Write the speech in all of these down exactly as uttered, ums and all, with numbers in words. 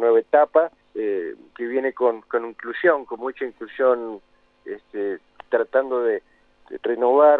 nueva etapa eh, que viene con, con inclusión, con mucha inclusión, este, tratando de, de renovar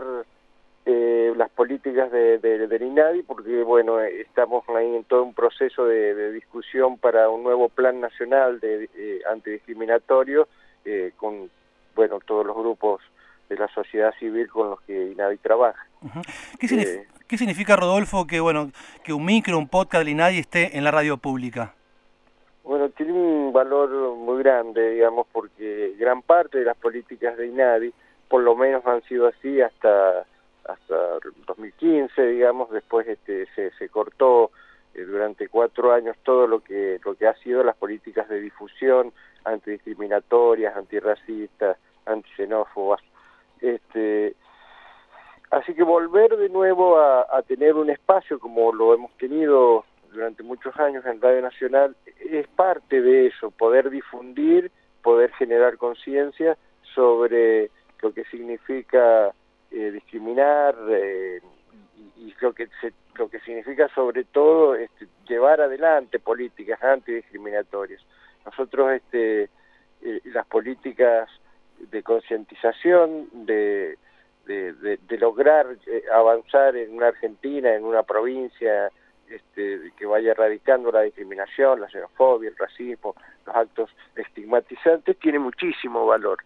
eh, las políticas de, de, del INADI, porque bueno, estamos ahí en todo un proceso de, de discusión para un nuevo plan nacional de eh, antidiscriminatorio eh, con bueno todos los grupos de la sociedad civil con los que INADI trabaja. Uh-huh. ¿Qué, signif- eh, ¿Qué significa, Rodolfo, que bueno que un micro, un podcast del INADI esté en la radio pública? Bueno, tiene un valor muy grande, digamos, porque gran parte de las políticas de INADI, por lo menos han sido así hasta hasta dos mil quince, digamos, después este, se, se cortó eh, durante cuatro años todo lo que lo que ha sido las políticas de difusión antidiscriminatorias, antirracistas, antisenófobas. Este, así que volver de nuevo a, a tener un espacio como lo hemos tenido durante muchos años en Radio Nacional es parte de eso, poder difundir, poder generar conciencia sobre lo que significa eh, discriminar eh, y, y lo que se, lo que significa sobre todo este, llevar adelante políticas antidiscriminatorias. Nosotros este, eh, las políticas de concientización, de, de, de, de lograr eh, avanzar en una Argentina, en una provincia, Este, que vaya erradicando la discriminación, la xenofobia, el racismo, los actos estigmatizantes, tiene muchísimo valor.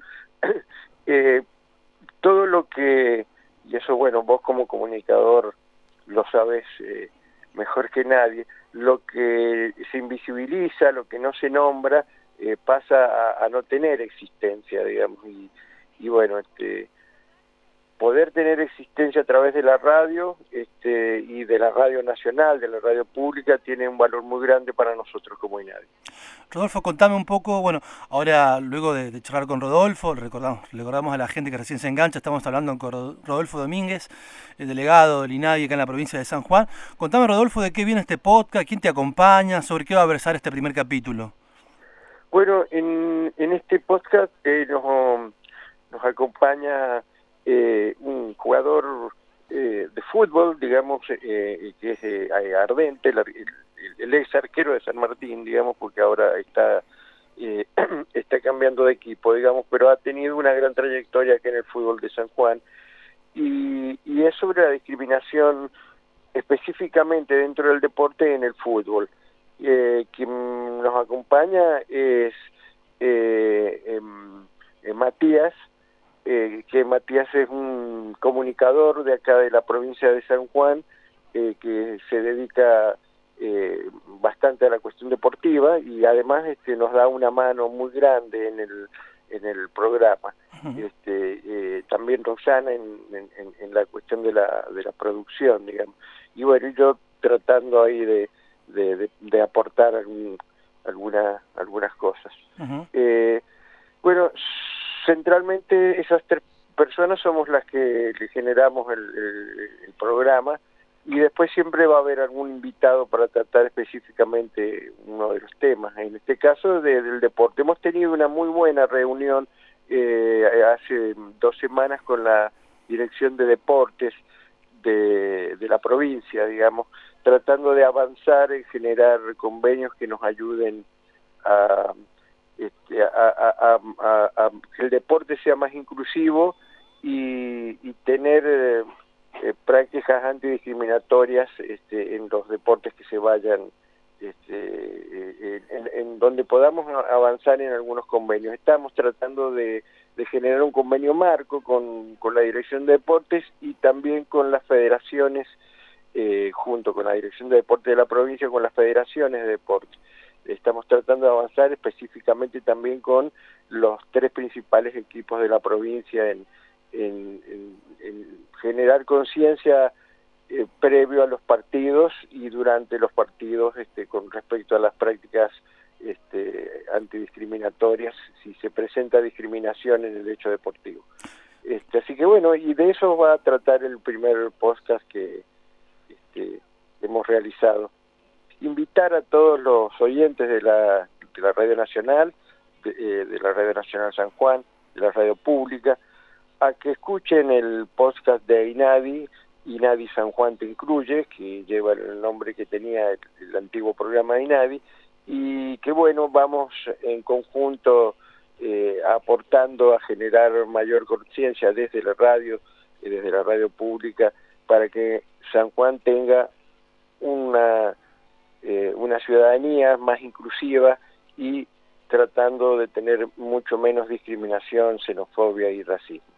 eh, todo lo que, y eso bueno, vos como comunicador lo sabes eh, mejor que nadie, lo que se invisibiliza, lo que no se nombra, eh, pasa a, a no tener existencia, digamos, y, y bueno, este poder tener existencia a través de la radio este, y de la radio nacional, de la radio pública, tiene un valor muy grande para nosotros como INADI. Rodolfo, contame un poco, bueno, ahora luego de, de charlar con Rodolfo, recordamos, recordamos a la gente que recién se engancha, estamos hablando con Rodolfo Domínguez, el delegado del INADI acá en la provincia de San Juan. Contame, Rodolfo, de qué viene este podcast, quién te acompaña, sobre qué va a versar este primer capítulo. Bueno, en, en este podcast eh, nos, nos acompaña Eh, un jugador eh, de fútbol, digamos, eh, que es eh, ardente, el, el, el ex arquero de San Martín, digamos, porque ahora está eh, está cambiando de equipo, digamos, pero ha tenido una gran trayectoria aquí en el fútbol de San Juan, y, y es sobre la discriminación específicamente dentro del deporte en el fútbol. Eh, quien nos acompaña es eh, eh, Matías, Eh, que Matías es un comunicador de acá de la provincia de San Juan, eh, que se dedica eh, bastante a la cuestión deportiva y además este, nos da una mano muy grande en el en el programa. Este, eh, también Rosana en, en, en la cuestión de la de la producción, digamos. Y bueno, yo tratando ahí de, de, de, de aportar algún, alguna, algunas cosas. Uh-huh. eh, bueno, centralmente esas tres personas somos las que le generamos el, el, el programa, y después siempre va a haber algún invitado para tratar específicamente uno de los temas. En este caso de, del deporte. Hemos tenido una muy buena reunión eh, hace dos semanas con la Dirección de Deportes de, de la provincia, digamos, tratando de avanzar en generar convenios que nos ayuden a Este, a, a, a, a, a que el deporte sea más inclusivo y, y tener eh, eh, prácticas antidiscriminatorias este, en los deportes que se vayan, este, eh, en, en donde podamos avanzar en algunos convenios. Estamos tratando de, de generar un convenio marco con, con la Dirección de Deportes y también con las federaciones, eh, junto con la Dirección de Deportes de la provincia, con las federaciones de deporte. Estamos tratando de avanzar específicamente también con los tres principales equipos de la provincia en, en, en, en generar conciencia eh, previo a los partidos y durante los partidos este, con respecto a las prácticas este, antidiscriminatorias, si se presenta discriminación en el hecho deportivo. Este, así que bueno, y de eso va a tratar el primer podcast que este, hemos realizado. Invitar a todos los oyentes de la, de la Radio Nacional, de, eh, de la Radio Nacional San Juan, de la radio pública, a que escuchen el podcast de INADI, INADI San Juan te incluye, que lleva el nombre que tenía el, el antiguo programa de INADI, y que bueno, vamos en conjunto eh, aportando a generar mayor conciencia desde la radio, y desde la radio pública, para que San Juan tenga una, eh, una ciudadanía más inclusiva y tratando de tener mucho menos discriminación, xenofobia y racismo.